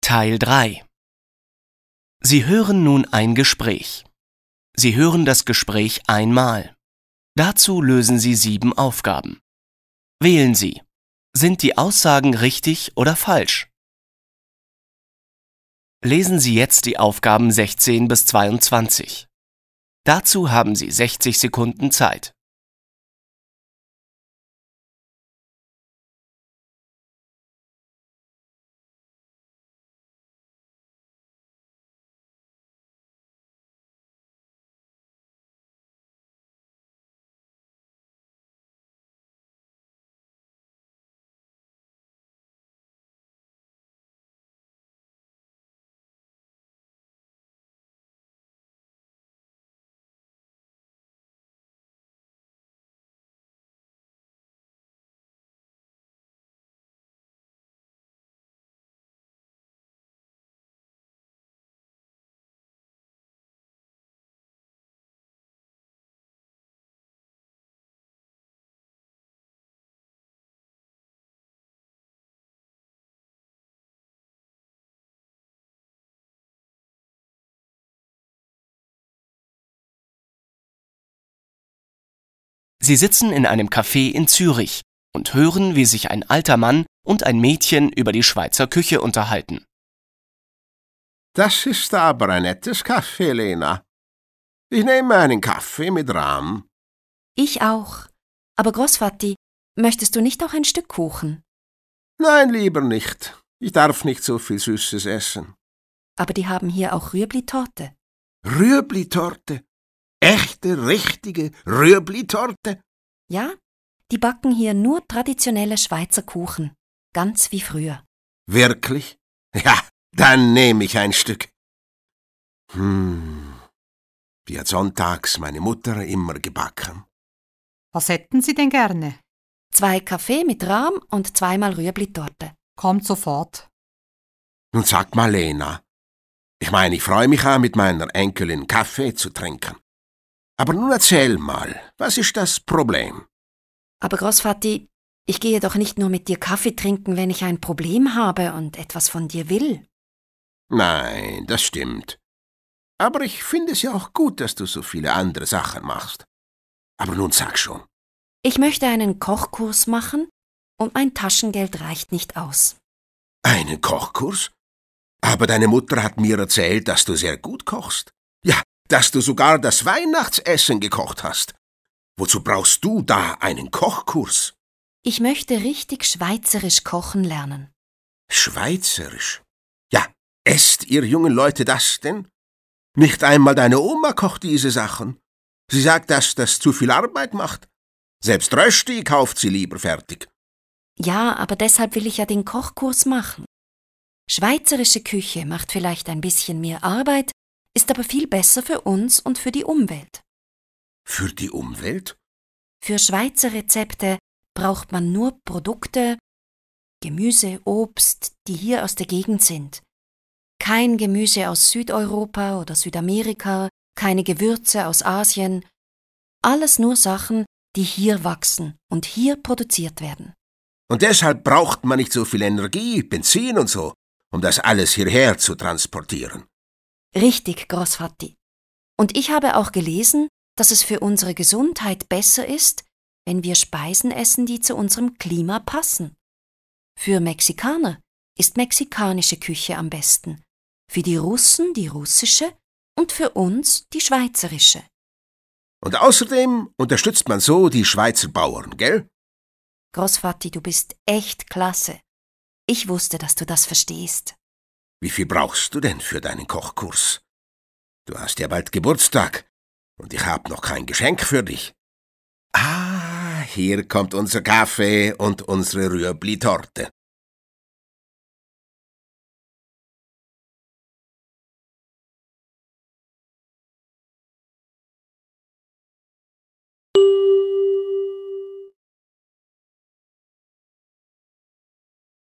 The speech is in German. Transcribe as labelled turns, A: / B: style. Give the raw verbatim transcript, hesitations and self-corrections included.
A: Teil drei. Sie hören nun ein Gespräch. Sie hören das Gespräch einmal. Dazu lösen Sie sieben Aufgaben. Wählen Sie. Sind die Aussagen richtig oder falsch? Lesen Sie jetzt die Aufgaben sechzehn bis zweiundzwanzig. Dazu haben Sie sechzig Sekunden Zeit. Sie sitzen in einem Café in Zürich und hören, wie sich ein alter Mann und ein Mädchen über die Schweizer Küche unterhalten.
B: Das ist aber ein nettes Café, Lena. Ich nehme einen Kaffee mit Rahm.
C: Ich auch. Aber Großvati, möchtest du nicht auch ein Stück Kuchen?
B: Nein, lieber nicht. Ich darf nicht so viel Süßes essen.
C: Aber die haben hier auch Rüebli-Torte.
B: Rüebli-Torte? Echte, richtige Rüebli-Torte?
C: Ja, die backen hier nur traditionelle Schweizer Kuchen. Ganz wie früher.
B: Wirklich? Ja, dann nehme ich ein Stück. Hm, wie hat sonntags meine Mutter immer gebacken.
D: Was hätten Sie denn gerne?
C: Zwei Kaffee mit Rahm und zweimal Rüebli-Torte.
D: Kommt sofort.
B: Nun sag mal, Lena. Ich meine, ich freue mich auch, mit meiner Enkelin Kaffee zu trinken. Aber nun erzähl mal, was ist das Problem?
C: Aber Großvati, ich gehe doch nicht nur mit dir Kaffee trinken, wenn ich ein Problem habe und etwas von dir will.
B: Nein, das stimmt. Aber ich finde es ja auch gut, dass du so viele andere Sachen machst. Aber nun sag schon.
C: Ich möchte einen Kochkurs machen und mein Taschengeld reicht nicht aus.
B: Einen Kochkurs? Aber deine Mutter hat mir erzählt, dass du sehr gut kochst. Ja, dass du sogar das Weihnachtsessen gekocht hast. Wozu brauchst du da einen Kochkurs?
C: Ich möchte richtig schweizerisch kochen lernen.
B: Schweizerisch? Ja, esst ihr jungen Leute das denn? Nicht einmal deine Oma kocht diese Sachen. Sie sagt, dass das zu viel Arbeit macht. Selbst Rösti kauft sie lieber fertig.
C: Ja, aber deshalb will ich ja den Kochkurs machen. Schweizerische Küche macht vielleicht ein bisschen mehr Arbeit, ist aber viel besser für uns und für die Umwelt.
B: Für die Umwelt?
C: Für Schweizer Rezepte braucht man nur Produkte, Gemüse, Obst, die hier aus der Gegend sind. Kein Gemüse aus Südeuropa oder Südamerika, keine Gewürze aus Asien. Alles nur Sachen, die hier wachsen und hier produziert werden.
B: Und deshalb braucht man nicht so viel Energie, Benzin und so, um das alles hierher zu transportieren.
C: Richtig, Großvati. Und ich habe auch gelesen, dass es für unsere Gesundheit besser ist, wenn wir Speisen essen, die zu unserem Klima passen. Für Mexikaner ist mexikanische Küche am besten, für die Russen die russische und für uns die schweizerische.
B: Und außerdem unterstützt man so die Schweizer Bauern, gell?
C: Großvati, du bist echt klasse. Ich wusste, dass du das verstehst.
B: Wie viel brauchst du denn für deinen Kochkurs? Du hast ja bald Geburtstag und ich hab noch kein Geschenk für dich. Ah, hier kommt unser Kaffee und unsere Rüebli-Torte.